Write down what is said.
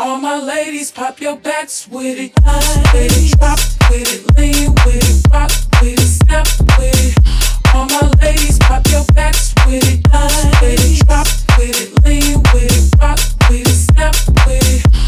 All my ladies, pop your backs with it. With it, drop with it, lean with it, rock with it, snap with it. All my ladies, pop your backs with it. With it, drop with it, lean with it, rock with it, snap with it.